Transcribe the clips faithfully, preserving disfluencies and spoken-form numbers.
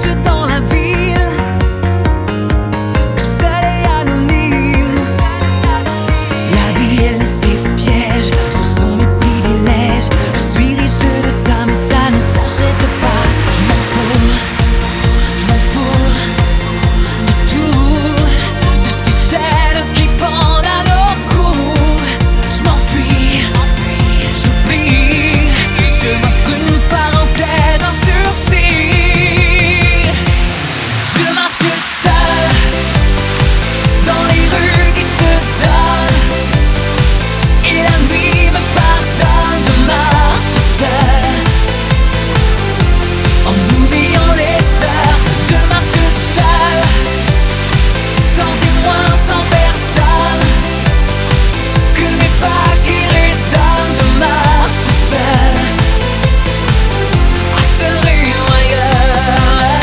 marche dans la ville, tout seul et anonyme. La ville, ses pièges, ce sont mes privilèges. Je suis riche de ça, mais ça ne s'achète pas. Je m'en fous, je m'en fous de tout, de ces chaînes qui pendent à nos coups. Je m'enfuis, j'oublie, je m'offre une parenthèse, un sursis. Je marche seul dans les rues qui se donnent, et la nuit me pardonne. Je marche seul en oubliant les heures. Je marche seul, sans témoin, sans personne, que mes pas qui résonnent. Je marche seul, atterri ailleurs.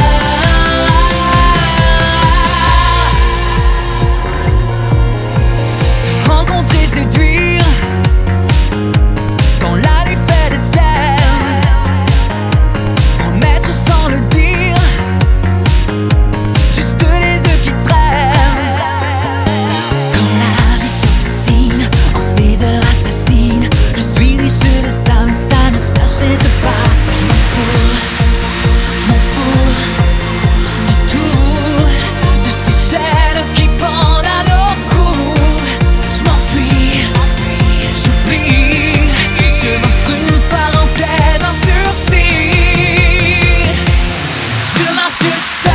Se rencontrer, séduire, quand la nuit fait des siennes, promettre sans le dire, juste les yeux qui traînent. Quand la vie s'obstine en ces heures assassines, je suis riche de ça, mais ça ne s'achète pas. Je m'en fous, je m'en fous du tout, de ces chaînes qui pendent à nos coups. Je m'enfuis, j'oublie, je m'offre une parenthèse, un sursis. Je marche seul